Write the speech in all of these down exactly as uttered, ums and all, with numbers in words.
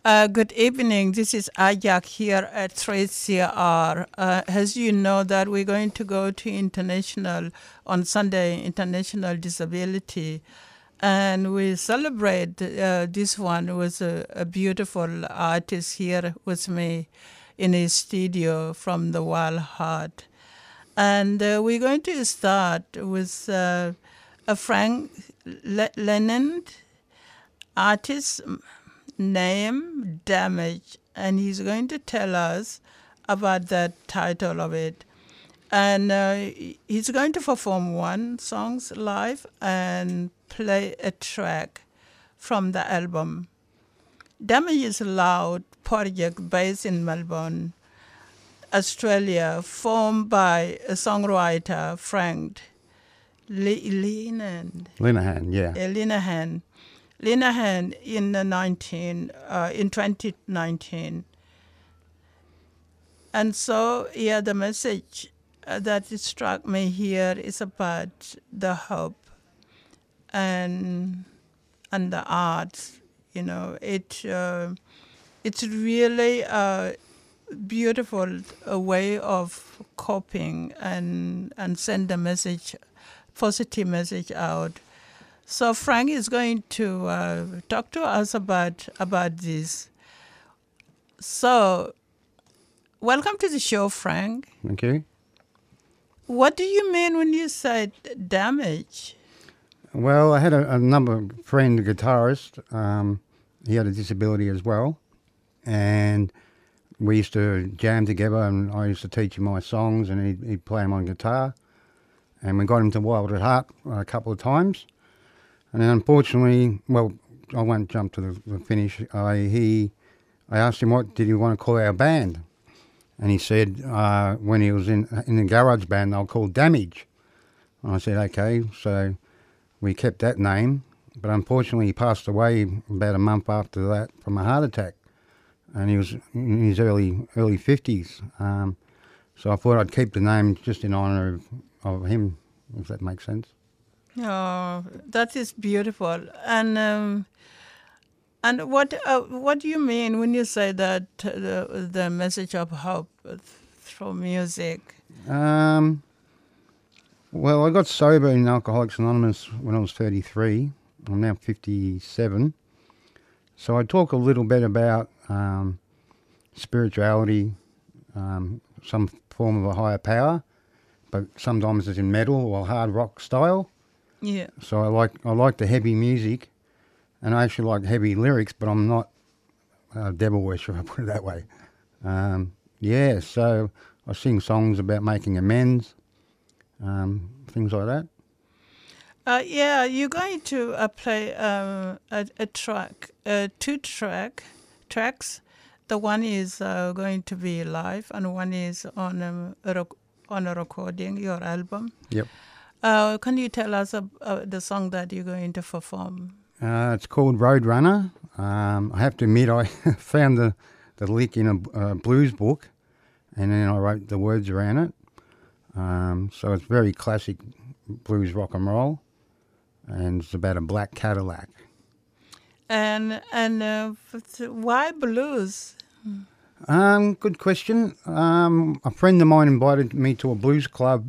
Uh, good evening. This is Ajak here at three C R. Uh, as you know that we're going to go to international on Sunday, International Disability, and we celebrate uh, this one with a, a beautiful artist here with me in his studio from the Wild Heart. And uh, we're going to start with uh, a Frank Le- Lennon artist name Damage, and he's going to tell us about the title of it. And uh, he's going to perform one songs live and play a track from the album. Damage is a loud project based in Melbourne, Australia, formed by a songwriter Frank Linehan. Linehan, yeah. Uh, Linehan. Linehan in the nineteen uh, in twenty nineteen, and so yeah, the message uh, that struck me here is about the hope and and the arts. You know, it uh, it's really a beautiful a way of coping and and send a message, positive message out. So Frank is going to uh, talk to us about about this. So, welcome to the show, Frank. Thank you. What do you mean when you say damage? Well, I had a, a number of friend guitarist. Um, he had a disability as well, and we used to jam together. And I used to teach him my songs, and he'd, he'd play them on guitar. And we got him to Wild at Heart a couple of times. And then unfortunately, well, I won't jump to the, the finish. I he, I asked him what did he want to call our band, and he said uh, when he was in in the garage band they were called Damage. And I said okay, so we kept that name. But unfortunately, he passed away about a month after that from a heart attack, and he was in his early early fifties. Um, so I thought I'd keep the name just in honour of, of him, if that makes sense. Oh, that is beautiful. And um, and what uh, what do you mean when you say that uh, the the message of hope through music? Um, well, I got sober in Alcoholics Anonymous when I was thirty-three. I'm now fifty-seven. So I talk a little bit about um, spirituality, um, some form of a higher power, but sometimes it's in metal or hard rock style. Yeah. So I like I like the heavy music, and I actually like heavy lyrics, but I'm not a devil worshipper, put it that way. Um, yeah, so I sing songs about making amends, um, things like that. Uh, yeah, you're going to uh, play um, a, a track, uh, two track tracks. The one is uh, going to be live, and one is on um, a rec- on a recording, your album. Yep. Uh, can you tell us uh, uh, the song that you're going to perform? Uh, it's called Roadrunner. Um, I have to admit, I found the, the lick in a uh, blues book, and then I wrote the words around it. Um, so it's very classic blues rock and roll, and it's about a black Cadillac. And and uh, why blues? Um, good question. Um, a friend of mine invited me to a blues club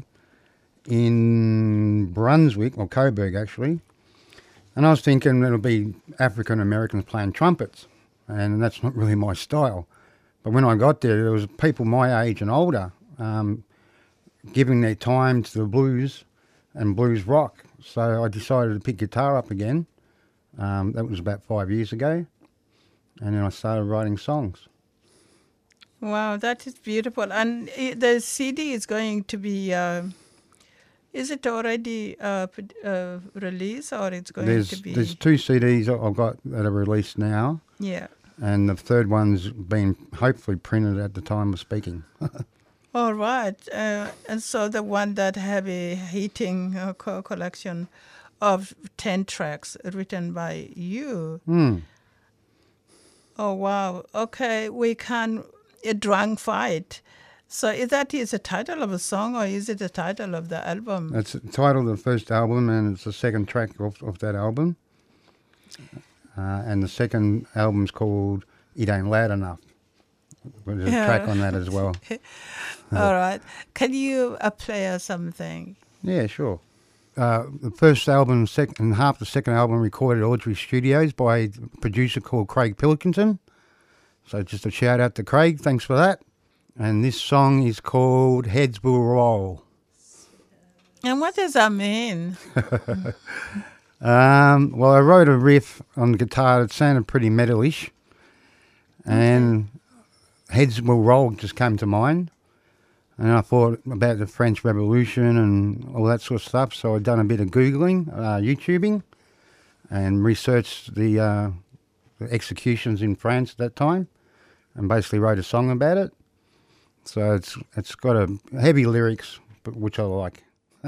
in Brunswick, or Coburg actually, and I was thinking it'll be African Americans playing trumpets, and that's not really my style. But when I got there, there was people my age and older um, giving their time to the blues and blues rock. So I decided to pick guitar up again. Um, that was about five years ago, and then I started writing songs. Wow, that is beautiful. And the C D is going to be. Uh, Is it already uh, uh, released, or it's going there's, to be? There's two C Ds I've got that are released now. Yeah. And the third one's been hopefully printed at the time of speaking. All right. Uh, and so the one that have a heating uh, co- collection of ten tracks written by you. Hmm. Oh, wow. Okay, we can a drunk fight. So is that is the title of a song, or is it the title of the album? It's the title of the first album, and it's the second track of, of that album. Uh, and the second album's called It Ain't Loud Enough. There's a Yeah. track on that as well. All right. Can you uh, play us something? Yeah, sure. Uh, the first album sec- and half the second album recorded at Audrey Studios by a producer called Craig Pilkington. So just a shout out to Craig. Thanks for that. And this song is called Heads Will Roll. And what does that mean? Um, well, I wrote a riff on the guitar that sounded pretty metalish, and Heads Will Roll just came to mind. And I thought about the French Revolution and all that sort of stuff, so I'd done a bit of Googling, uh, YouTubing, and researched the, uh, the executions in France at that time, and basically wrote a song about it. So it's it's got a heavy lyrics, but which I like.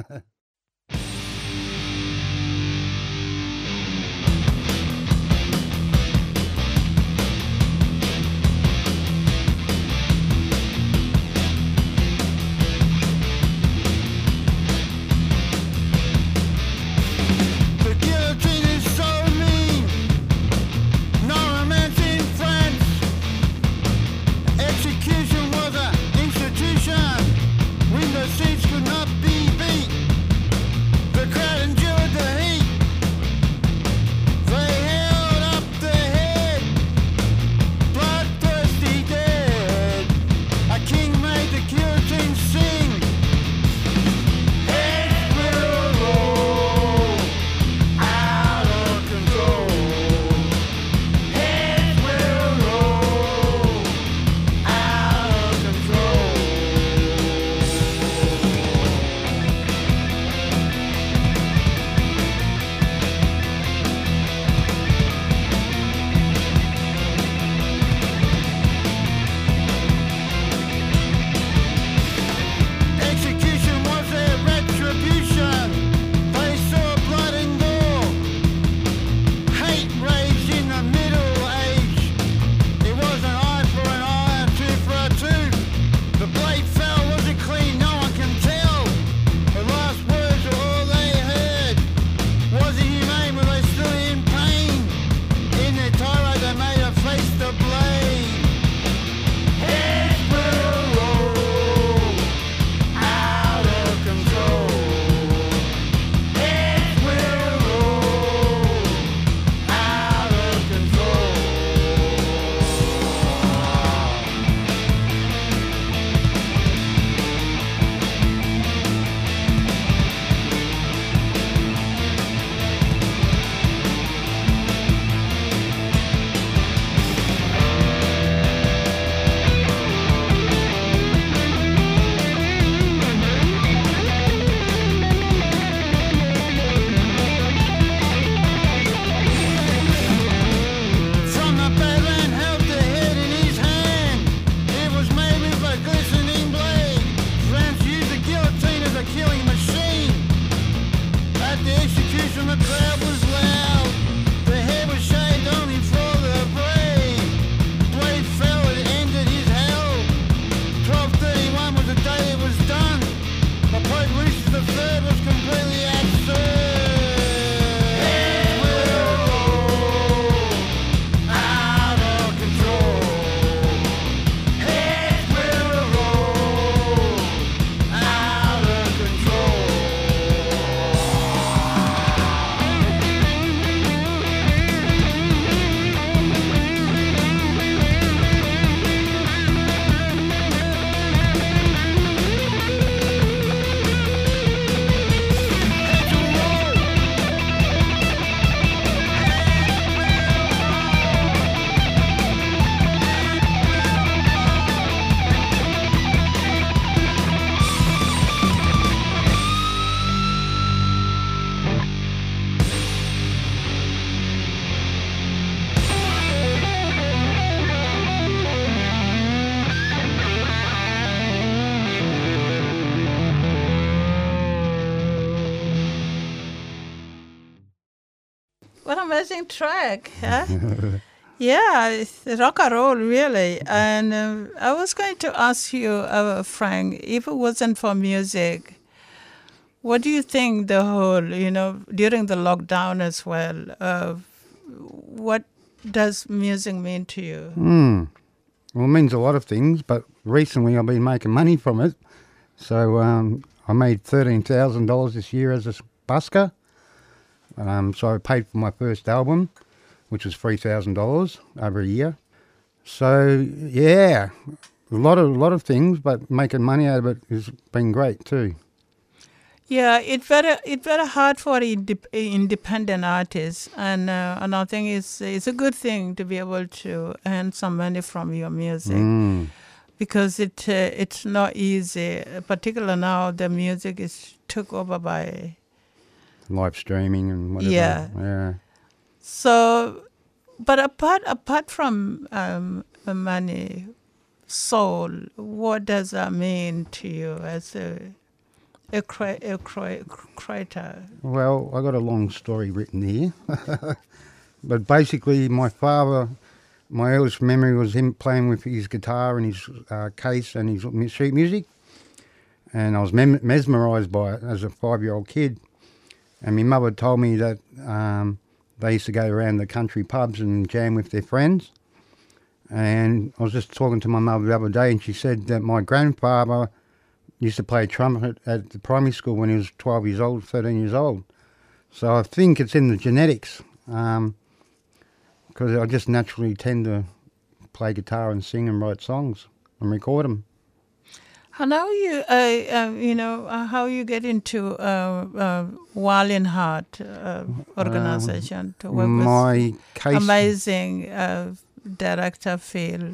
What an amazing track, huh? Yeah, it's rock and roll, really. And um, I was going to ask you, uh, Frank, if it wasn't for music, what do you think the whole, you know, during the lockdown as well, uh, what does music mean to you? Hmm. Well, it means a lot of things, but recently I've been making money from it. So um, I made thirteen thousand dollars this year as a busker. Um, so I paid for my first album, which was three thousand dollars over a year. So, yeah, a lot of a lot of things, but making money out of it has been great too. Yeah, it's very it's very hard for indep- independent artists, and uh, and I think it's it's a good thing to be able to earn some money from your music Mm. because it uh, it's not easy. Particularly now, the music is took over by Live streaming and whatever. Yeah. Yeah. so. But apart apart from um, money, soul, what does that mean to you as a a, cri- a cri- creator? Well, I got a long story written here. But basically, my father, my earliest memory was him playing with his guitar and his uh, case and his mu- sheet music. And I was mem- mesmerised by it as a five-year-old kid. And my mother told me that um, they used to go around the country pubs and jam with their friends. And I was just talking to my mother the other day, and she said that my grandfather used to play trumpet at the primary school when he was twelve years old, thirteen years old. So I think it's in the genetics, because I just naturally tend to play guitar and sing and write songs and record them. And how you, uh, uh, you know, uh, how you get into uh, uh, Wallin Heart uh, organization to work with My case, amazing uh, director Phil.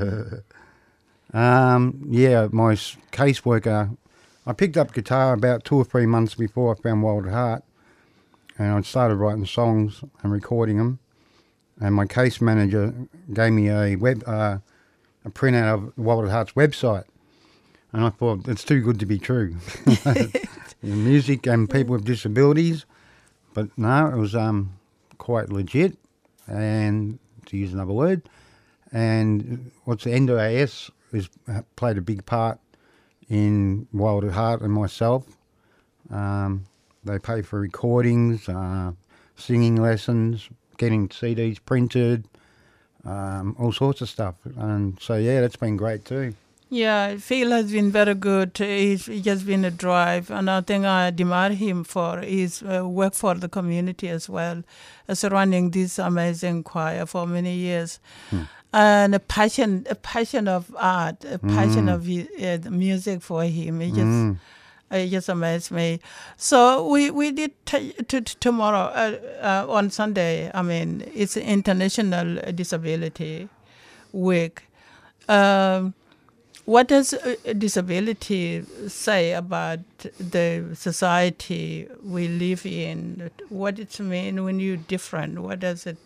um, yeah, my s- caseworker. I picked up guitar about two or three months before I found Wild at Heart, and I started writing songs and recording them. And my case manager gave me a web, uh, a printout of Wild at Heart's website. And I thought, it's too good to be true. Music and people with disabilities. But no, it was um, quite legit, and to use another word. And what's the N D A S has played a big part in Wild at Heart and myself. Um, they pay for recordings, uh, singing lessons, getting C Ds printed, um, all sorts of stuff. And so, yeah, that's been great too. Yeah, Phil has been very good. He's he just been a drive, and I think I admire him for his uh, work for the community as well, as running this amazing choir for many years, Hmm. and a passion, a passion of art, a passion Mm. of uh, the music for him. It just, Mm. it just amazed me. So we we did t- t- t- tomorrow uh, uh, on Sunday. I mean, it's International Disability Week. Um, What does uh, disability say about the society we live in? What it mean when you're different? What does it?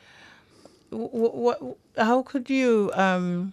What? How could you? Um,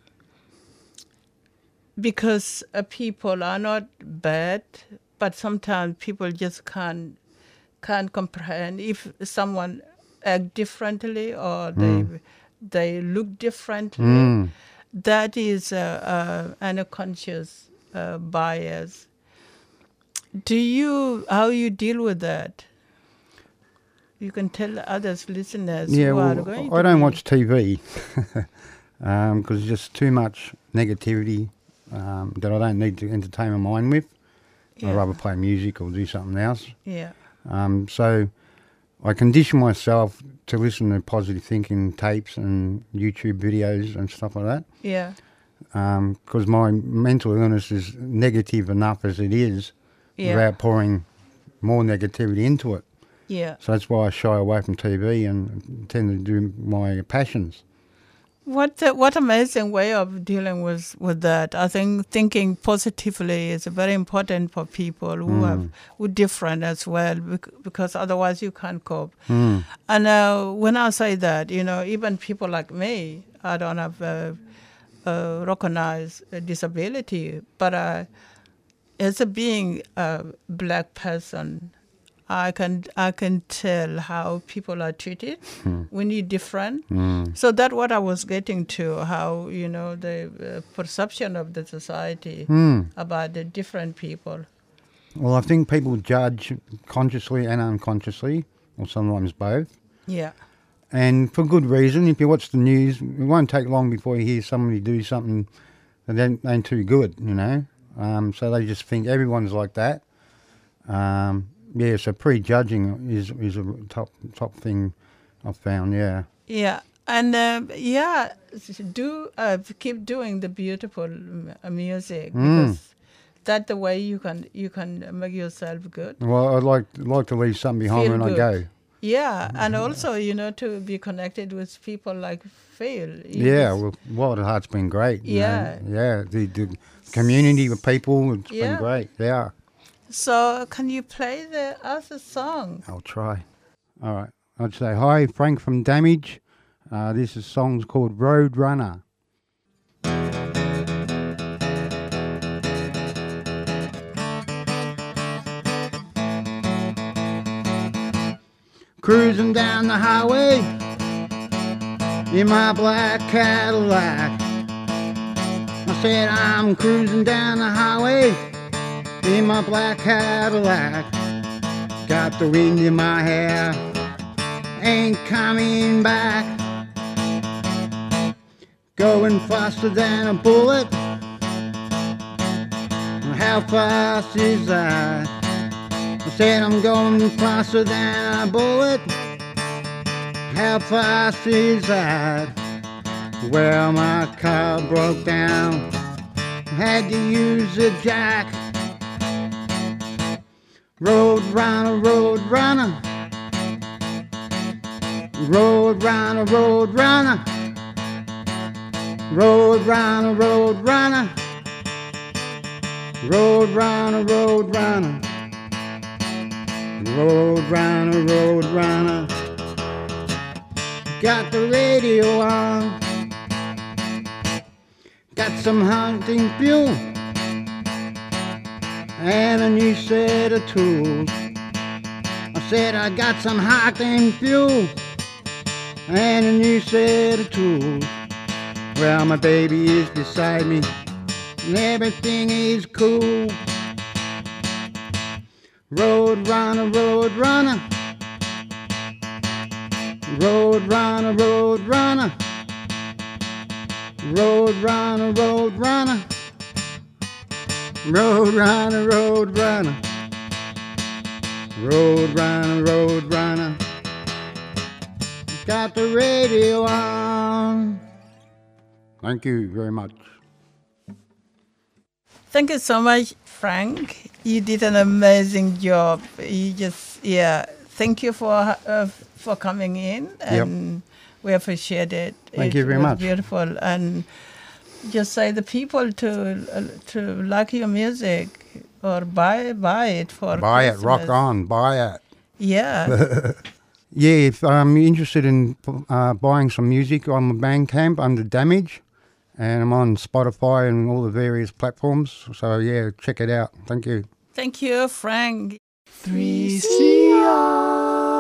because uh, people are not bad, but sometimes people just can't can't comprehend if someone act differently or they Mm. they look differently. Mm. That is uh, uh, an unconscious uh, bias. Do you, how you deal with that? You can tell others, listeners, Yeah, who are well, going I to don't be- watch T V because there's just too much negativity um, that I don't need to entertain my mind with. Yeah. I'd rather play music or do something else. Yeah, Um, so I condition myself to listen to positive thinking tapes and YouTube videos and stuff like that yeah, because my mental illness is negative enough as it is yeah, without pouring more negativity into it. yeah. So that's why I shy away from T V and tend to do my passions. What uh, what amazing way of dealing with, with that. I think thinking positively is very important for people who Mm. have who different as well, bec- because otherwise you can't cope. Mm. And uh, when I say that, you know, even people like me, I don't have a, a recognized disability, but uh, as a being a black person, I can I can tell how people are treated when you're different. Mm. So that's what I was getting to, how, you know, the uh, perception of the society Mm. about the different people. Well, I think people judge consciously and unconsciously, or sometimes both. Yeah, and for good reason. If you watch the news, it won't take long before you hear somebody do something that ain't, ain't too good, you know. Um, so they just think everyone's like that. Um, yeah, so prejudging is is a top top thing I've found. Yeah. Yeah, and um, yeah, do uh, keep doing the beautiful m- uh, music because that's the way you can you can make yourself good. Well, I'd like like to leave something behind Feel when I good. go. Yeah, and also you know to be connected with people like Phil. You Yeah, just- well, Wild at Heart's been great. you know. Yeah. Yeah, the, the community with people, it's Yeah. been great. Yeah, So can you play the other song? I'll try. All right. I'd say, hi, Frank from Damage. Uh, this is song's called Road Runner. Cruising down the highway in my black Cadillac. I said I'm cruising down the highway in my black Cadillac. Got the wind in my hair, ain't coming back. Going faster than a bullet. How fast is that? I said I'm going faster than a bullet. How fast is that? Well, my car broke down, had to use a jack. Road runner, road runner. Road runner, road runner. Road runner, road runner. Road runner, road runner. Road runner, road runner. Got the radio on. Got some hunting fuel and a new set of tools. I said I got some hunting fuel and a new set of tools. Well, my baby is beside me and everything is cool. Road runner, road runner. Road runner, road runner. Road runner, road runner. Road runner, road runner. Road runner, road runner. Got the radio on. Thank you very much. Thank you so much, Frank. You did an amazing job. You just, yeah. Thank you for uh, for coming in, and we appreciate it. Thank it you very was much. Beautiful, and just say the people to uh, to like your music or buy buy it for Buy it, rock Christmas. on, buy it. Yeah, Yeah, if I'm interested in uh, buying some music, I'm on Bandcamp under Damage, and I'm on Spotify and all the various platforms. So yeah, check it out. Thank you. thank you, Frank. three C R.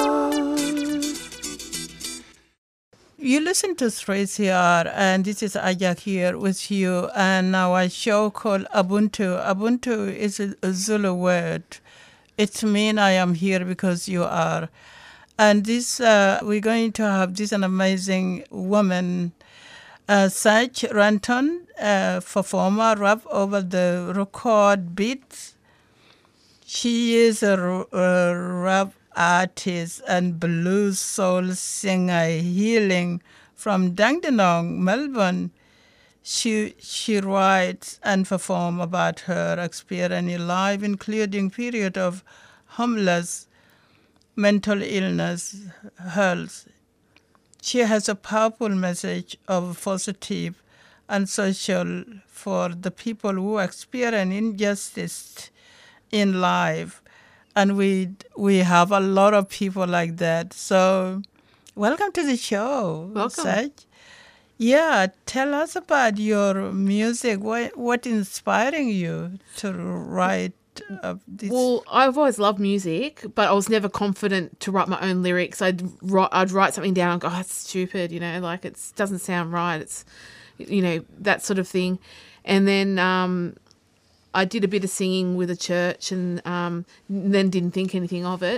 You listen to three C R, and this is Ajak here with you, and our show called Ubuntu. Ubuntu is a, a Zulu word. It means I am here because you are. And this, uh, we're going to have this an amazing woman, uh, Sach Ranton, uh, performer, rap over the record beats. She is a, r- a rap artist and blues soul singer hailing from Dandenong, Melbourne. She she writes and performs about her experience in life, including period of homeless, mental illness, health. She has a powerful message of positive and social for the people who experience injustice in life. And we we have a lot of people like that. So welcome to the show. Welcome. Sach. Yeah, tell us about your music. What what inspiring you to write uh, this? Well, I've always loved music, but I was never confident to write my own lyrics. I'd write, I'd write something down and go, oh, it's stupid, you know, like it doesn't sound right. It's, you know, that sort of thing. And then um, I did a bit of singing with a church and um, then didn't think anything of it.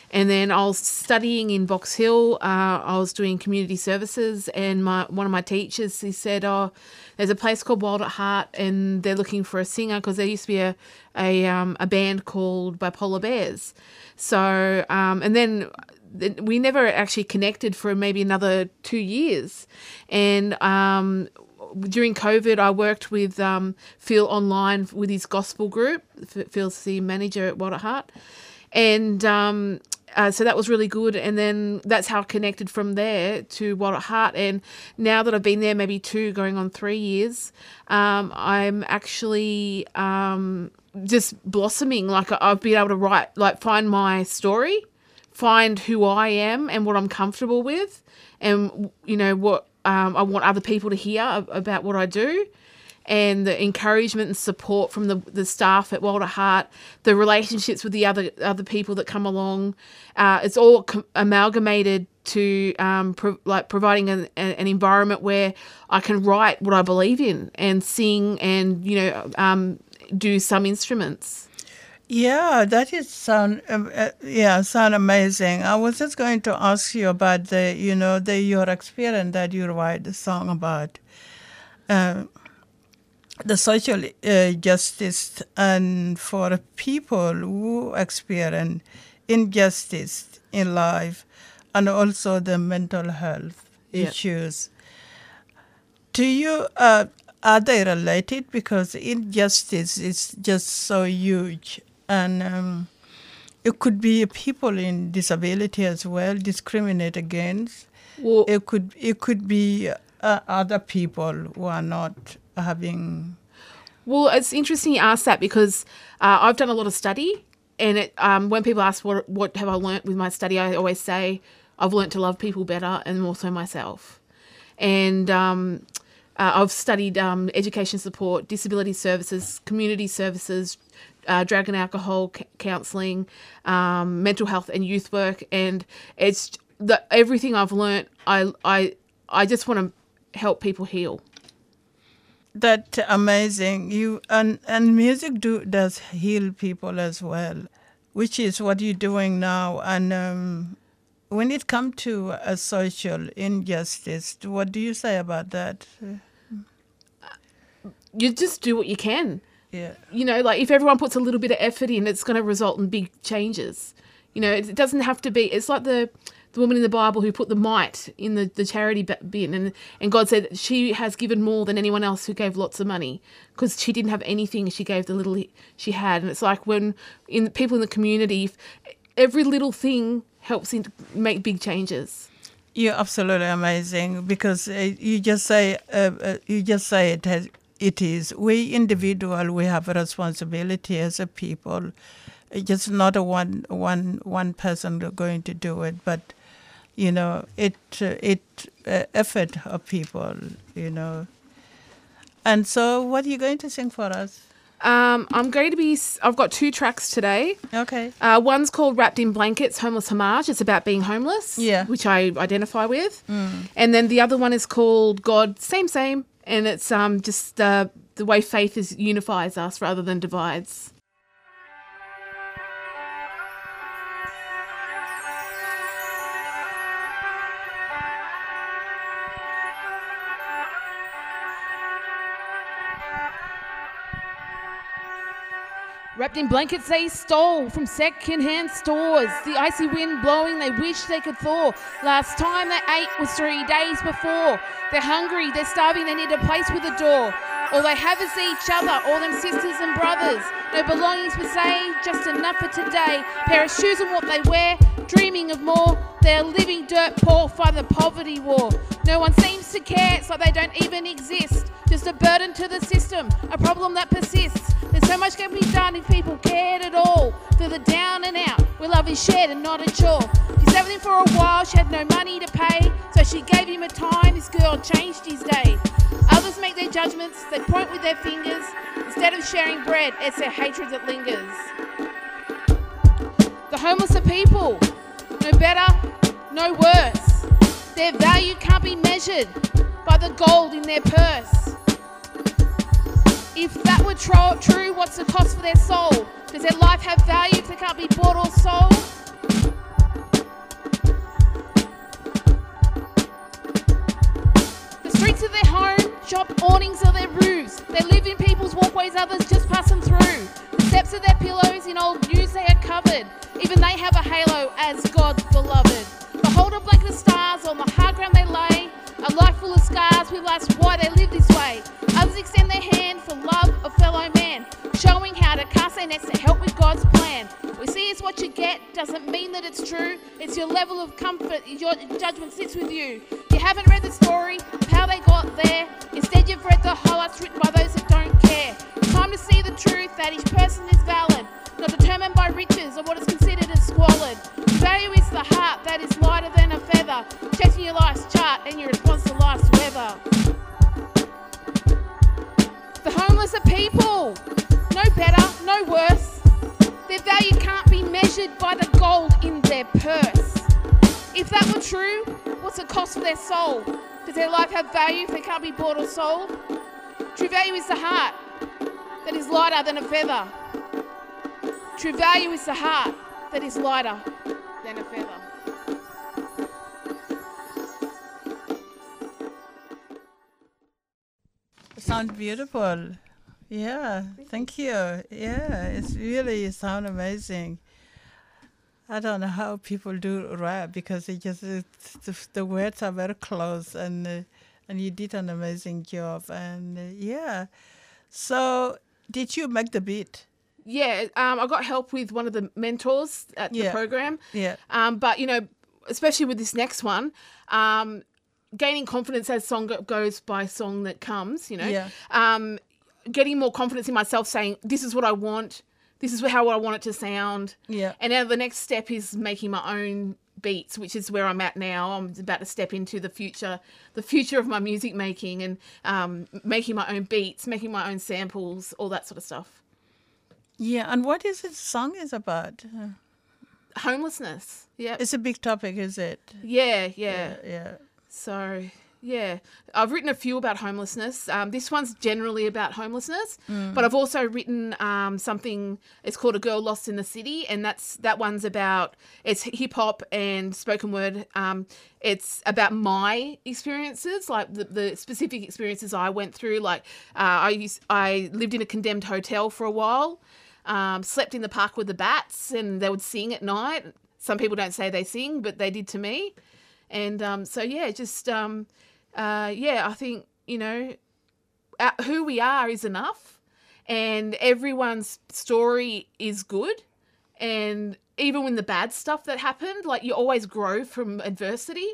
And then I was studying in Box Hill. Uh, I was doing community services, and my one of my teachers, he said, oh, there's a place called Wild at Heart, and they're looking for a singer, because there used to be a a, um, a band called Bipolar Bears. So, um, and then we never actually connected for maybe another two years. And um, during COVID, I worked with um, Phil online with his gospel group. Phil's the manager at Wild at Heart. And um, uh, so that was really good. And then that's how I connected from there to Wild at Heart. And now that I've been there maybe two, going on three years, um, I'm actually um, just blossoming. Like I've been able to write, like find my story, find who I am and what I'm comfortable with, and, you know, what um, I want other people to hear about what I do. And the encouragement and support from the, the staff at Wild at Heart, the relationships with the other other people that come along, uh, it's all com- amalgamated to um, pro- like providing an, an environment where I can write what I believe in and sing and, you know, um, do some instruments. Yeah, that is sound. Um, uh, yeah, sound amazing. I was just going to ask you about the, you know, the your experience that you write the song about. Uh, the social uh, justice, and for people who experience injustice in life, and also the mental health Yeah. issues. Do you, uh, are they related? Because injustice is just so huge, and um, it could be people in disability as well, discriminated against. Well, It could it could be uh, other people who are not having. Well, it's interesting you ask that, because uh, I've done a lot of study, and it, um, when people ask what what have I learnt with my study, I always say I've learnt to love people better, and also myself. And um, uh, I've studied um, education support, disability services, community services, uh, drug and alcohol c- counselling, um, mental health and youth work, and it's the everything I've learnt. I I I just want to help people heal. That amazing. You and and music do does heal people as well, which is what you're doing now. And um, when it comes to a social injustice, what do you say about that? You just do what you can. Yeah. You know, like if everyone puts a little bit of effort in, it's going to result in big changes. You know, it, it doesn't have to be. It's like the the woman in the Bible who put the mite in the, the charity bin, and and God said she has given more than anyone else who gave lots of money, because she didn't have anything. She gave the little she had, and it's like when in people in the community, if every little thing helps in make big changes. You're absolutely amazing, because uh, you just say uh, uh, you just say it has, it is. We individual, we have a responsibility as a people. It's just not a one one one person going to do it, but you know it uh, it uh, effort of people, you know. And so, what are you going to sing for us? Um, I'm going to be. I've got two tracks today. Okay. Uh, one's called Wrapped in Blankets, Homeless Homage. It's about being homeless, Yeah. which I identify with. Mm. And then the other one is called God, Same Same, and it's um just uh, the way faith is unifies us rather than divides. Wrapped in blankets they stole from second-hand stores. The icy wind blowing, they wish they could thaw. Last time they ate was three days before. They're hungry, they're starving, they need a place with a door. All they have is each other, all them sisters and brothers. No belongings per se, just enough for today. Pair of shoes and what they wear, dreaming of more. They're living dirt poor, fight the poverty war. No one seems to care, it's like they don't even exist. Just a burden to the system, a problem that persists. There's so much can be done if people cared at all. Through the down and out, where love is shared and not a chore. She's having him for a while, she had no money to pay, so she gave him a time, this girl changed his day. Others make their judgments, they point with their fingers. Instead of sharing bread, it's their hatred that lingers. The homeless are people, no better, no worse. Their value can't be measured by the gold in their purse. If that were tro- true, what's the cost for their soul? Does their life have value if they can't be bought or sold? Shop awnings are their roofs. They live in people's walkways, others just pass them through. The steps of their pillows, in old news they are covered. Even they have a halo as God's beloved. Behold a blanket of stars on the hard ground they lay. A life full of scars, we ask why they live this way. Others extend their hand for love of fellow man, showing how to cast their nets to help with God's plan. We see it's what you get, doesn't mean that it's true. It's your level of comfort, your judgment sits with you. You haven't read the story of how they got there. Instead you've read the highlights written by those that don't care. Time to see the truth that each person is valid, not determined by riches or what is considered as squalid. Value is the heart that is lighter than a feather, checking your life's chart and your response to life's weather. The homeless are people, no better, no worse. Their value can't be measured by the gold in their purse. If that were true, what's the cost of their soul? Does their life have value if they can't be bought or sold? True value is the heart that is lighter than a feather. True value is the heart that is lighter than a feather. Sounds beautiful. Yeah, thank you. Yeah, it's really sound amazing. I don't know how people do rap because it just it's, the, the words are very close, and uh, and you did an amazing job. And uh, yeah, so did you make the beat? Yeah, um, I got help with one of the mentors at Yeah. the program. Yeah. Um, but, you know, especially with this next one, um, gaining confidence as song go- goes by song that comes, you know. Yeah. Um, getting more confidence in myself, saying, this is what I want, this is how I want it to sound. Yeah. And now the next step is making my own beats, which is where I'm at now. I'm about to step into the future, the future of my music making, and um, making my own beats, making my own samples, all that sort of stuff. Yeah, and what is this song is about? Uh, Homelessness. Yeah. It's a big topic, is it? Yeah, yeah. Yeah, yeah. So, yeah, I've written a few about homelessness. Um, this one's generally about homelessness, but I've also written um, something, it's called A Girl Lost in the City, and that's that one's about, it's hip-hop and spoken word. Um, it's about my experiences, like the, the specific experiences I went through. Like uh, I used, I lived in a condemned hotel for a while, um, slept in the park with the bats, and they would sing at night. Some people don't say they sing, but they did to me. And um, so, yeah, just, um, uh, yeah, I think, you know, uh, who we are is enough, and everyone's story is good. And even when the bad stuff that happened, like, you always grow from adversity.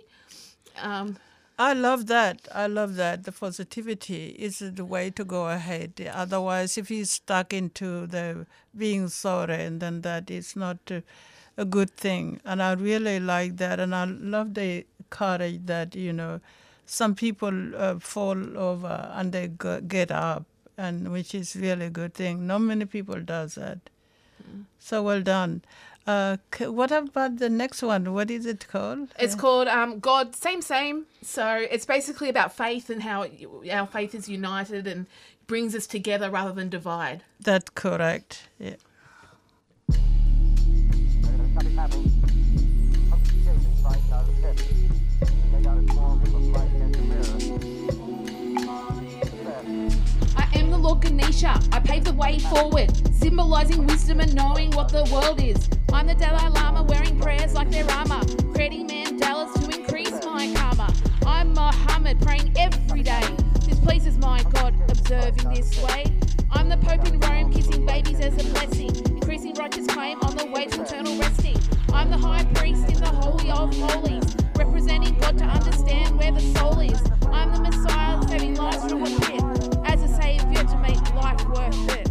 Um, I love that. I love that. The positivity is the way to go ahead. Otherwise, if you're stuck into the being sorry, and then that is not uh, a good thing. And I really like that. And I love the courage that, you know, some people uh, fall over and they go, get up, and which is really a good thing. Not many people does that. Mm. So well done. Uh, c- what about the next one? What is it called? It's called um, God, Same Same. So it's basically about faith and how it, our faith is united and brings us together rather than divide. That's correct. Yeah. I am the Lord Ganesha. I pave the way forward, symbolizing wisdom and knowing what the world is. I'm the Dalai Lama wearing prayers like their armor, creating mandalas to increase my karma. I'm Muhammad praying every day. This pleases my God, observing this way. I'm the Pope in Rome, kissing babies as a blessing, increasing righteous claim on the way to eternal resting. I'm the High Priest in the Holy of Holies, representing God to understand where the soul is. I'm the Messiah, saving lives from a pit, as a saviour to make life worth it.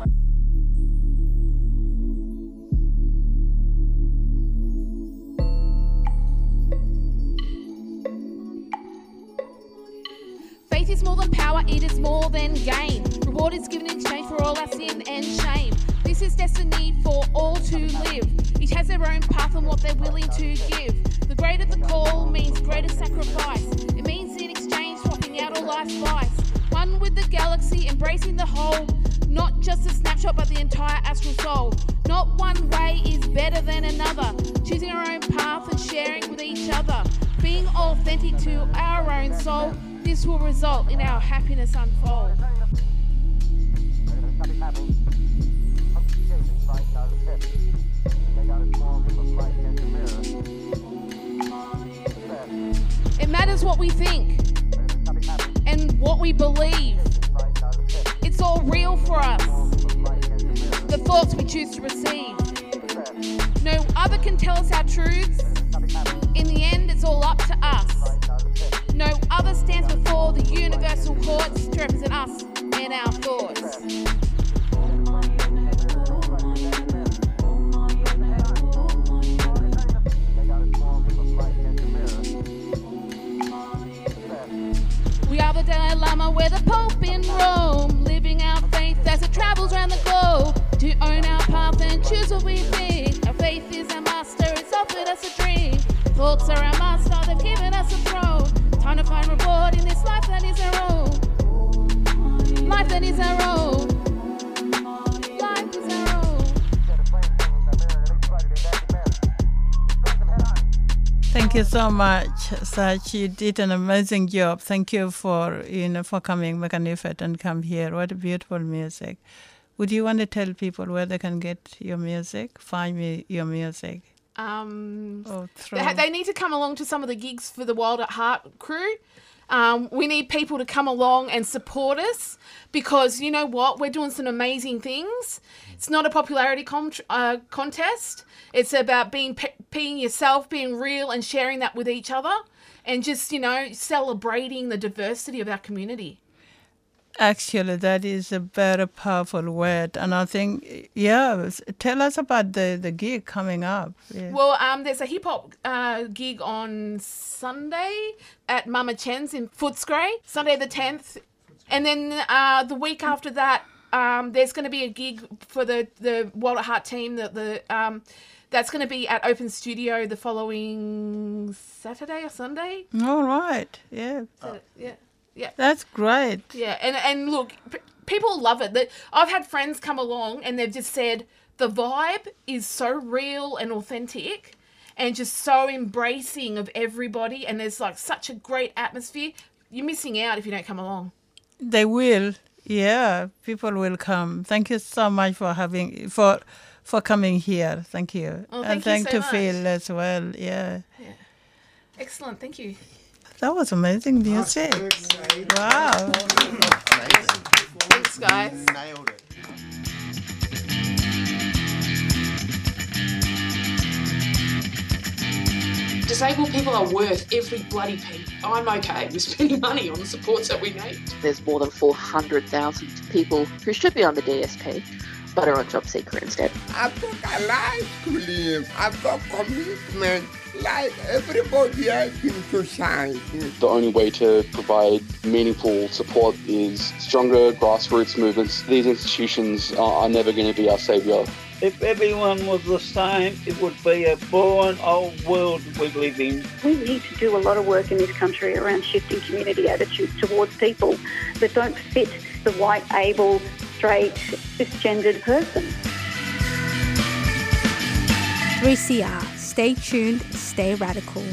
Faith is more than power, it is more than gain. Reward is given in exchange for all our sin and shame. This is destiny for all to live. Each has their own path and what they're willing to give. The greater the call means greater sacrifice. It means in exchange swapping out all life's vice. One with the galaxy, embracing the whole. Not just a snapshot, but the entire astral soul. Not one way is better than another. Choosing our own path and sharing with each other. Being authentic to our own soul. This will result in our happiness unfold. It matters what we think and what we believe. It's all real for us. The thoughts we choose to receive. No other can tell us our truths. In the end, it's all up to us. No other stands before the universal courts to represent us and our thoughts. We are the Dalai Lama, we're the Pope in Rome, living our faith as it travels around the globe. To own our path and choose what we think. Our faith is our master, it's offered us a dream. Thoughts are our master, they've given us a throne. Time to find reward in this life that is our own. Life that is our own. Life is our own. Thank you so much, Sach. You did an amazing job. Thank you for you know for coming, make an effort and come here. What a beautiful music. Would you want to tell people where they can get your music, find me your music? Um, Oh, they, they need to come along to some of the gigs for the Wild at Heart crew. Um, we need people to come along and support us because, you know what, we're doing some amazing things. It's not a popularity con- uh, contest. It's about being, pe- being yourself, being real and sharing that with each other and just, you know, celebrating the diversity of our community. Actually, that is a very powerful word. And I think, yeah, tell us about the, the gig coming up. Yeah. Well, um, there's a hip-hop uh, gig on Sunday at Mama Chen's in Footscray, Sunday the tenth. And then uh, the week after that, um, there's going to be a gig for the, the Wild at Heart team. The, the, um, that's going to be at Open Studio the following Saturday or Sunday. All right, yeah. So, yeah. Yeah. That's great. Yeah, and and look, p- people love it. That I've had friends come along and they've just said the vibe is so real and authentic and just so embracing of everybody and there's like such a great atmosphere. You're missing out if you don't come along. They will. Yeah, people will come. Thank you so much for having for for coming here. Thank you. Oh, and thank you thank so to much. Phil as well. Yeah. Yeah. Excellent, thank you. That was amazing music. Wow. Thanks, guys. Nailed it. Disabled people are worth every bloody penny. I'm okay with spending money on the supports that we need. There's more than four hundred thousand people who should be on the D S P but are on job seeker instead. I've got a life to live. I've got commitment like everybody else in society. The only way to provide meaningful support is stronger grassroots movements. These institutions are, are never going to be our saviour. If everyone was the same, it would be a boring old world we live in. We need to do a lot of work in this country around shifting community attitudes towards people that don't fit the white, able, straight, cisgendered person. three C R. Stay tuned, stay radical.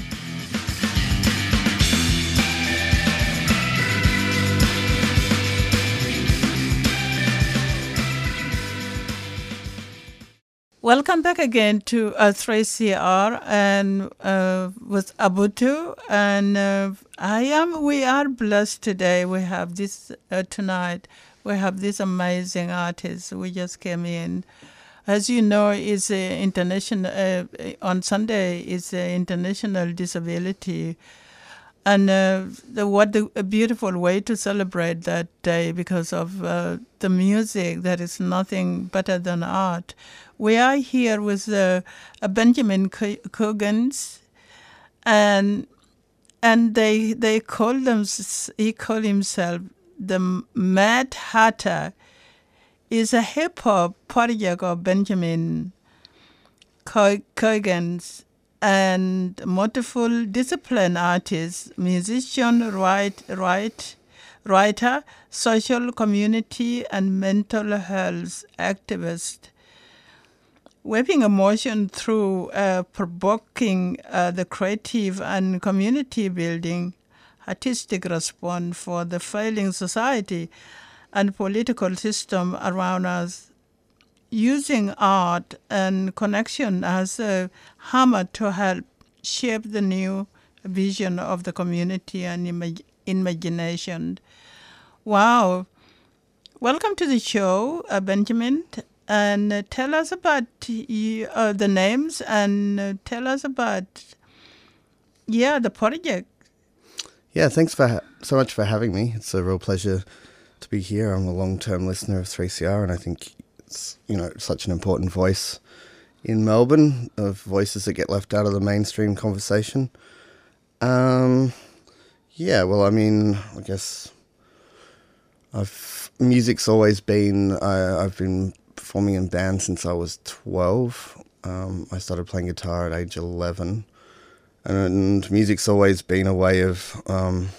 Welcome back again to uh, three C R and uh, with Abutu. And uh, I am, we are blessed today. We have this uh, tonight. We have this amazing artist. We just came in. As you know, it's a international. Uh, on Sunday is a International Disability, and uh, the, what the, a beautiful way to celebrate that day because of uh, the music that is nothing better than art. We are here with uh, uh, Benjamin Coggins, and and they they call them. He called himself the Mad Hatter. Is a hip-hop project of Benjamin Coggins and multiple discipline artist, musician, write, write, writer, social community, and mental health activist. Weaving emotion through uh, provoking uh, the creative and community building artistic response for the failing society and political system around us, using art and connection as a hammer to help shape the new vision of the community and imag- imagination. Wow. Welcome to the show, uh, Benjamin. And uh, tell us about uh, the names and uh, tell us about, yeah, the project. Yeah, thanks for ha- so much for having me. It's a real pleasure to be here. I'm a long-term listener of three C R, and I think it's, you know, such an important voice in Melbourne, of voices that get left out of the mainstream conversation. Um, yeah, well, I mean, I guess I've music's always been, I, I've been performing in bands since I was twelve. Um, I started playing guitar at age eleven. And music's always been a way of, um,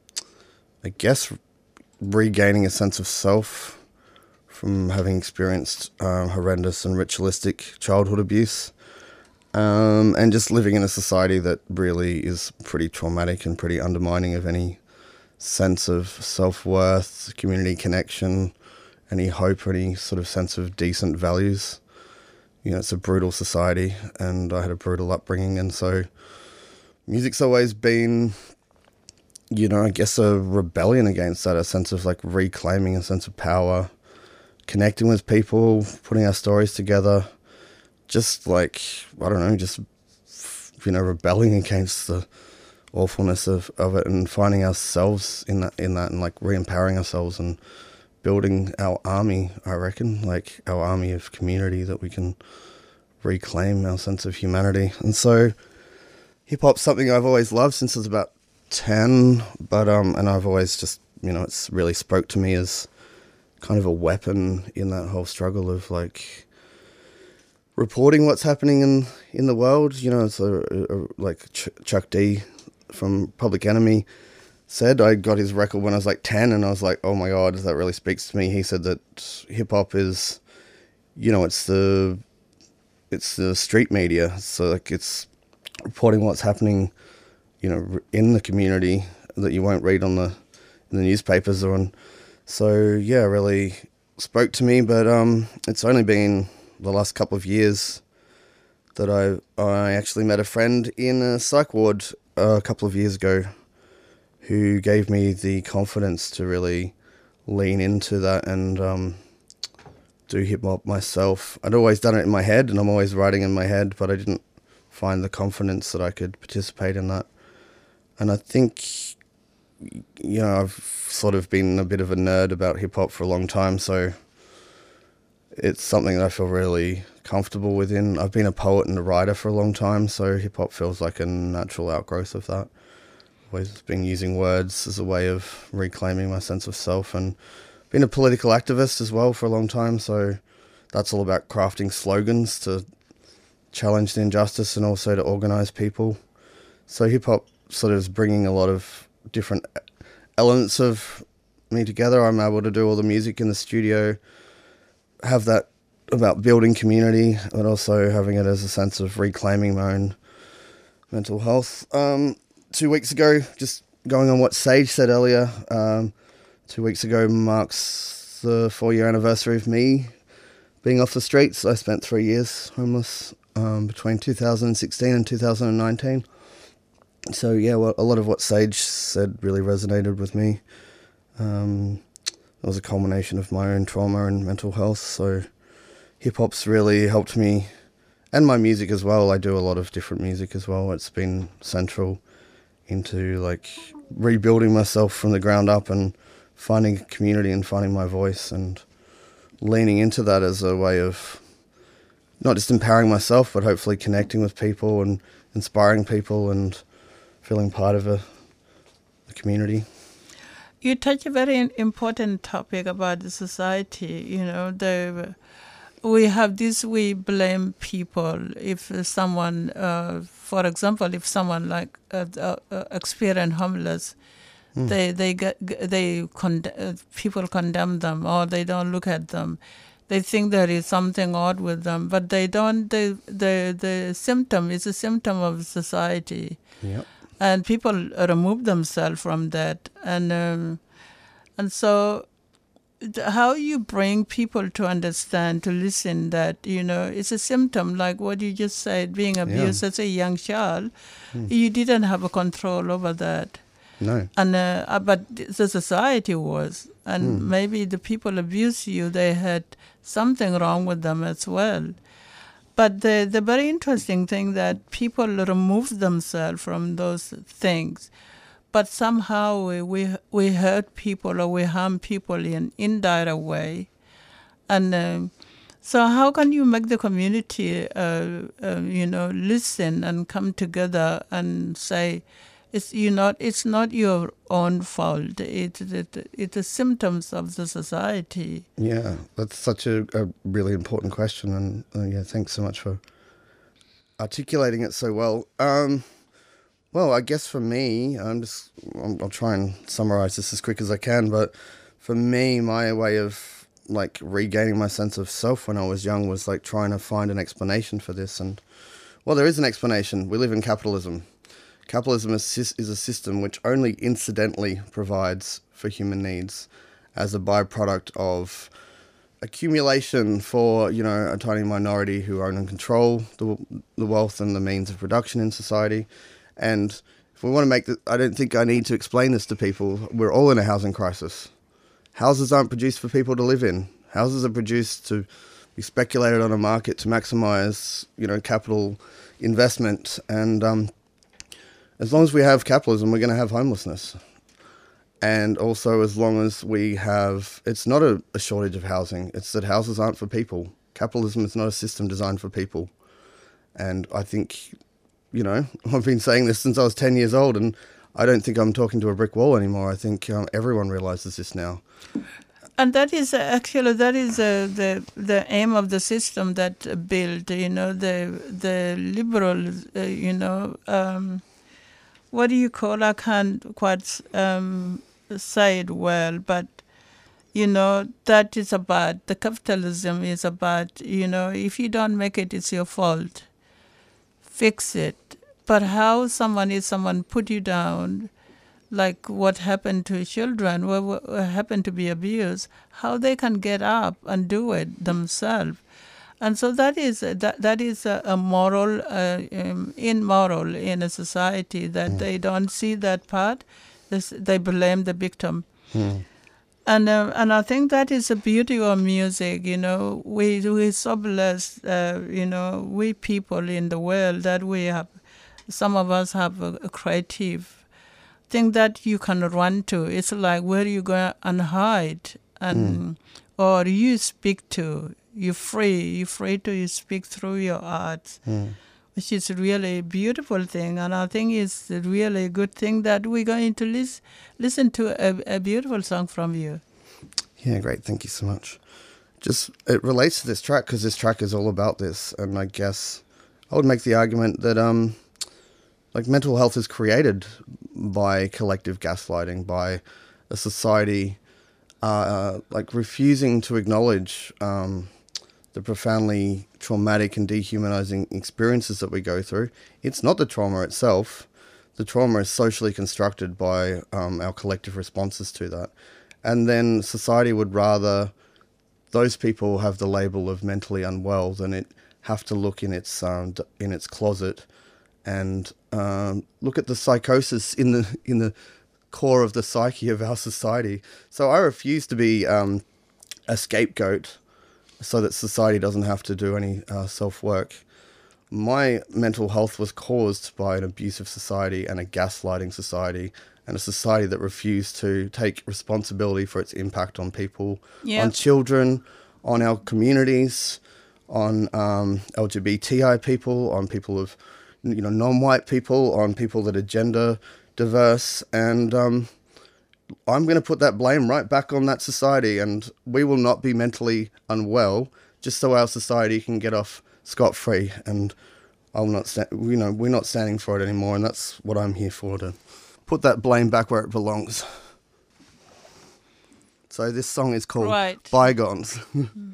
I guess, regaining a sense of self from having experienced um, horrendous and ritualistic childhood abuse, um, and just living in a society that really is pretty traumatic and pretty undermining of any sense of self-worth, community connection, any hope or any sort of sense of decent values. You know, it's a brutal society, and I had a brutal upbringing, and so music's always been, you know, I guess a rebellion against that, a sense of like reclaiming a sense of power, connecting with people, putting our stories together, just like, I don't know, just, you know, rebelling against the awfulness of, of it and finding ourselves in that, in that and like re-empowering ourselves and building our army, I reckon, like our army of community that we can reclaim our sense of humanity. And so hip-hop's something I've always loved since I was about ten, but um, and I've always just, you know, it's really spoke to me as kind of a weapon in that whole struggle of like reporting what's happening in, in the world. You know, it's a, a, like Ch- Chuck D from Public Enemy said. I got his record when I was like ten, and I was like, oh my God, that really speaks to me. He said that hip-hop is, you know, it's the, it's the street media. So like it's reporting what's happening, you know, in the community that you won't read on the in the newspapers or on. So yeah, really spoke to me. But um, it's only been the last couple of years that I I actually met a friend in a psych ward uh, a couple of years ago, who gave me the confidence to really lean into that and um, do hip hop myself. I'd always done it in my head, and I'm always writing in my head, but I didn't find the confidence that I could participate in that. And I think, you know, I've sort of been a bit of a nerd about hip-hop for a long time, so it's something that I feel really comfortable within. I've been a poet and a writer for a long time, so hip-hop feels like a natural outgrowth of that. Always been using words as a way of reclaiming my sense of self, and been a political activist as well for a long time, so that's all about crafting slogans to challenge the injustice and also to organise people. So hip-hop sort of is bringing a lot of different elements of me together. I'm able to do all the music in the studio, have that about building community, but also having it as a sense of reclaiming my own mental health. Um, two weeks ago, just going on what Sage said earlier, um, two weeks ago marks the four-year anniversary of me being off the streets. I spent three years homeless um, between two thousand sixteen and two thousand nineteen. So yeah, well, a lot of what Sage said really resonated with me. Um, it was a culmination of my own trauma and mental health. So hip-hop's really helped me, and my music as well. I do a lot of different music as well. It's been central into like rebuilding myself from the ground up and finding a community and finding my voice and leaning into that as a way of not just empowering myself, but hopefully connecting with people and inspiring people and feeling part of a, a community. You touch a very important topic about the society. You know, the we have this, we blame people. If someone, uh, for example, if someone like uh, uh, experience homeless, mm. they they get they con- uh, people condemn them, or they don't look at them. They think there is something odd with them, but they don't. They, the the symptom is a symptom of society. Yep. and people remove themselves from that, and um, and so how you bring people to understand, to listen, that, you know, it's a symptom, like what you just said, being abused Yeah. as a young child, Mm. you didn't have a control over that. No. And uh, uh, but the society was, and Mm. maybe the people abuse you, they had something wrong with them as well. But the, the very interesting thing that people remove themselves from those things, but somehow we, we we hurt people or we harm people in indirect way. And um, so how can you make the community, uh, uh, you know, listen and come together and say, it's you not it's not your own fault. It it it's the symptoms of the society. Yeah, that's such a, a really important question, and uh, yeah, thanks so much for articulating it so well. Um, well, I guess for me, I'm just I'm, I'll try and summarize this as quick as I can. But for me, my way of like regaining my sense of self when I was young was like trying to find an explanation for this. And well, there is an explanation. We live in capitalism. Capitalism is, is a system which only incidentally provides for human needs as a byproduct of accumulation for, you know, a tiny minority who own and control the, the wealth and the means of production in society. And if we want to make the, I don't think I need to explain this to people. We're all in a housing crisis. Houses aren't produced for people to live in. Houses are produced to be speculated on a market to maximize, you know, capital investment. And um, as long as we have capitalism, we're going to have homelessness. And also as long as we have, it's not a, a shortage of housing, it's that houses aren't for people. Capitalism is not a system designed for people. And I think, you know, I've been saying this since I was ten years old, and I don't think I'm talking to a brick wall anymore. I think um, everyone realizes this now. And that is uh, actually, that is uh, the the aim of the system that uh, built, you know, the, the liberal, uh, you know, um, what do you call, I can't quite um, say it well, but, you know, that is about, the capitalism is about, you know, if you don't make it, it's your fault. Fix it. But how someone, if someone put you down, like what happened to children, what, what happened to be abused, how they can get up and do it themselves. And so that is that that is a, a moral, uh, um, immoral in a society that mm. they don't see that part. This, they blame the victim. Mm. And uh, and I think that is the beauty of music. You know, we we so blessed. Uh, you know, we people in the world that we have. Some of us have a, a creative thing that you can run to. It's like where you go and hide, and mm. or you speak to. You're free. You're free to speak through your art, mm. which is really a beautiful thing. And I think it's really a good thing that we're going to lis- listen to a, a beautiful song from you. Yeah, great. Thank you so much. Just, it relates to this track because this track is all about this. And I guess I would make the argument that, um, like, mental health is created by collective gaslighting, by a society, uh, like, refusing to acknowledge, um, the profoundly traumatic and dehumanizing experiences that we go through. It's not the trauma itself. The trauma is socially constructed by um, our collective responses to that. And then society would rather those people have the label of mentally unwell than it have to look in its um, in its closet and um, look at the psychosis in the in the core of the psyche of our society. So I refuse to be um, a scapegoat so that society doesn't have to do any uh, self-work. My mental health was caused by an abusive society and a gaslighting society and a society that refused to take responsibility for its impact on people, yep. on children, on our communities, on um, L G B T I people, on people of, you know, non-white people, on people that are gender diverse, and um, I'm going to put that blame right back on that society, and we will not be mentally unwell just so our society can get off scot-free. And I'll not, sta- you know, we're not standing for it anymore, and that's what I'm here for, to put that blame back where it belongs. So this song is called right. Bygones. Mm.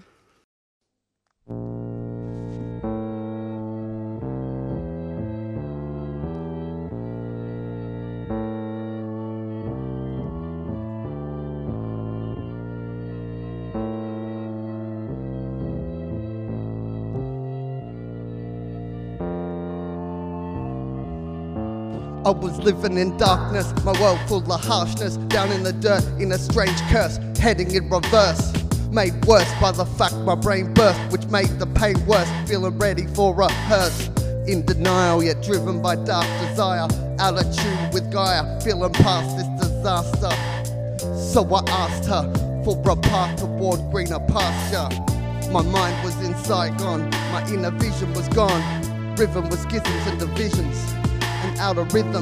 I was living in darkness, my world full of harshness. Down in the dirt, in a strange curse, heading in reverse. Made worse by the fact my brain burst, which made the pain worse. Feeling ready for a hearse. In denial, yet driven by dark desire. Out of tune with Gaia, feeling past this disaster. So I asked her for a path toward greener pasture. My mind was in Saigon, my inner vision was gone. Rhythm was schisms and divisions, and out of rhythm.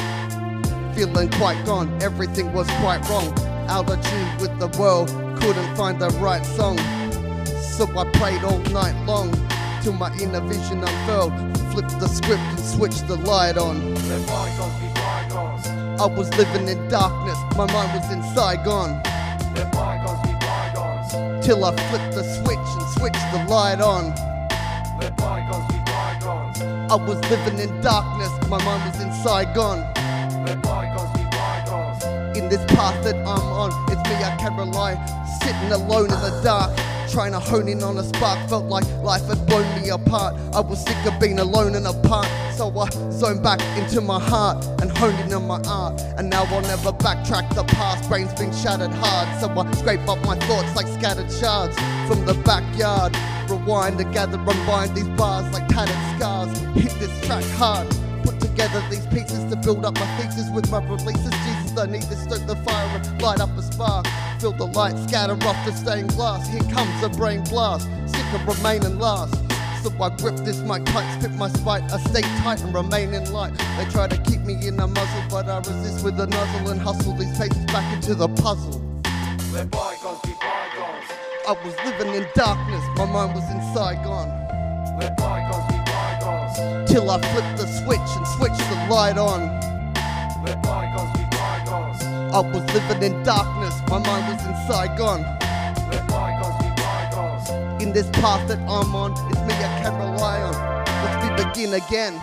Feeling quite gone, everything was quite wrong. Out of tune with the world, couldn't find the right song. So I prayed all night long, till my inner vision unfurled. Flipped the script and switched the light on. Let bygones be bygones. I was living in darkness, my mind was in Saigon. Let bygones be bygones. Till I flipped the switch and switched the light on. Let bygones be bygones. I was living in darkness, my mind was in Saigon. Let bygones be bygones. In this path that I'm on, it's me I can rely. Sitting alone in the dark, trying to hone in on a spark. Felt like life had blown me apart. I was sick of being alone and apart. So I zoned back into my heart and honed in on my art. And now I'll never backtrack the past. Brain's been shattered hard. So I scrape up my thoughts like scattered shards from the backyard. Rewind to gather, unbind these bars like tattered scars. Hit this track hard. Put together these pieces to build up my thesis with my releases. Jesus, I need to stoke the fire and light up a spark. Feel the light scatter off the stained glass. Here comes a brain blast, sick of remaining last. So I grip this mic tight, spit my spite. I stay tight and remain in light. They try to keep me in a muzzle, but I resist with a nuzzle and hustle these faces back into the puzzle. Let bygones be bygones. I was living in darkness, my mind was in Saigon. Let bygones be bygones. Till I flipped the switch and switched the light on. Let bygones be bygones. I was living in darkness, my mind was in Saigon. Let bygones be bygones. In this path that I'm on, it's me I can rely on. Let's we begin again.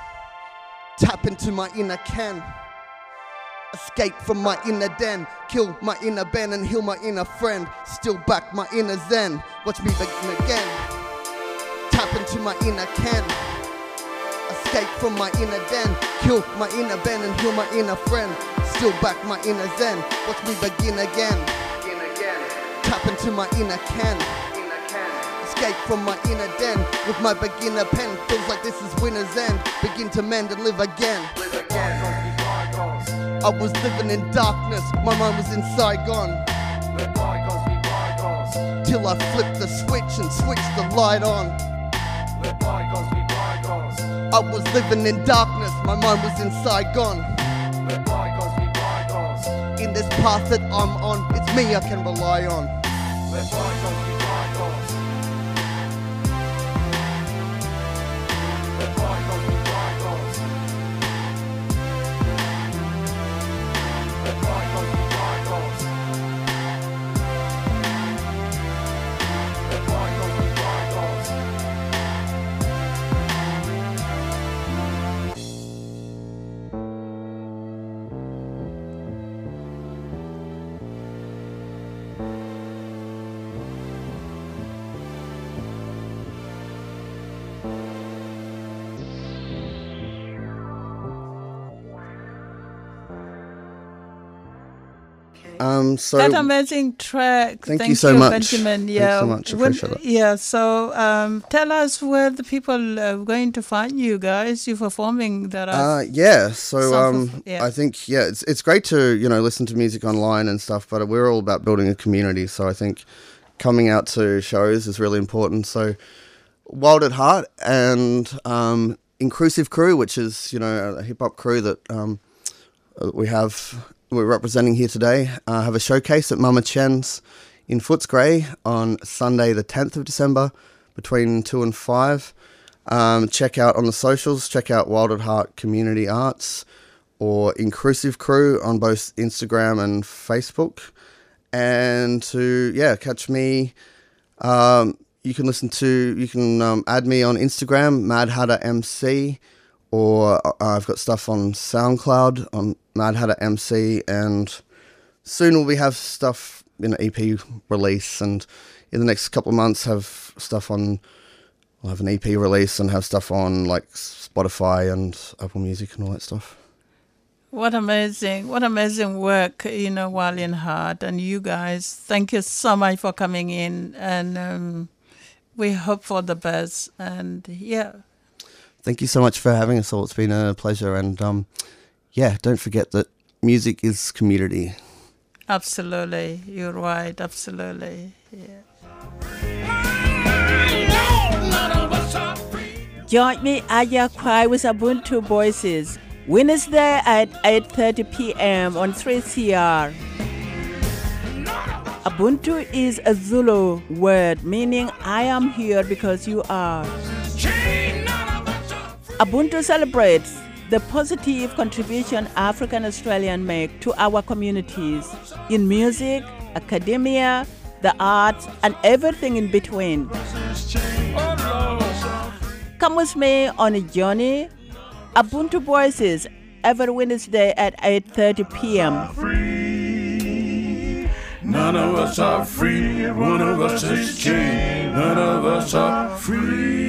Tap into my inner Ken. Escape from my inner den. Kill my inner Ben and heal my inner friend. Still back my inner Zen. Watch me begin again. Tap into my inner Ken. Escape from my inner den. Kill my inner Ben and heal my inner friend. Still back my inner Zen. Watch me begin again. Begin again. Tap into my inner Ken. Inner Ken. Escape from my inner den. With my beginner pen. Feels like this is winner's end. Begin to mend and live again. Live again. I was living in darkness. My mind was in Saigon. Let bygones be bygones. Till I flipped the switch and switched the light on. Let bygones be bygones. I was living in darkness, my mind was in Saigon. Let bygones be bygones. In this path that I'm on, it's me I can rely on. Let bygones be bygones. Let bygones be bygones. Let bygones be bygones. Let bygones be bygones. Um, so that amazing track. Thank, thank you so you, much. Benjamin. Yeah, Thanks so much. When- Appreciate it. yeah. So, um, tell us where the people are going to find you guys. You're performing. There are Uh, yeah, so some um, perf- yeah. I think yeah, it's it's great to you know listen to music online and stuff, but we're all about building a community. So I think coming out to shows is really important. So Wild at Heart and um, Inclusive Crew, which is you know a hip hop crew that um, we have we're representing here today, uh, have a showcase at Mama Chen's in Footscray on Sunday, the tenth of December, between two and five. Um, check out on the socials, check out Wild at Heart Community Arts or Inclusive Crew on both Instagram and Facebook. And to, yeah, catch me, um, you can listen to, you can um, add me on Instagram, Mad Hatter M C, or uh, I've got stuff on SoundCloud on Mad Hatter M C, and soon we'll have stuff in an E P release, and in the next couple of months have stuff on, we'll have an E P release and have stuff on like Spotify and Apple Music and all that stuff. What amazing, what amazing work, you know, Valiant Heart. And you guys, thank you so much for coming in. And um, we hope for the best. And yeah. Thank you so much for having us all. It's been a pleasure. And um, yeah, don't forget that music is community. Absolutely. You're right. Absolutely. Yeah. Join me, Aya Kwai, with Ubuntu Voices, Wednesday at eight thirty p.m. on three C R. Ubuntu is a Zulu word meaning I am here because you are. Ubuntu celebrates the positive contribution African Australians make to our communities in music, academia, the arts, and everything in between. Come with me on a journey. Ubuntu Voices every Wednesday at eight thirty p.m. None of us are free, one of us is chained, none of us are free.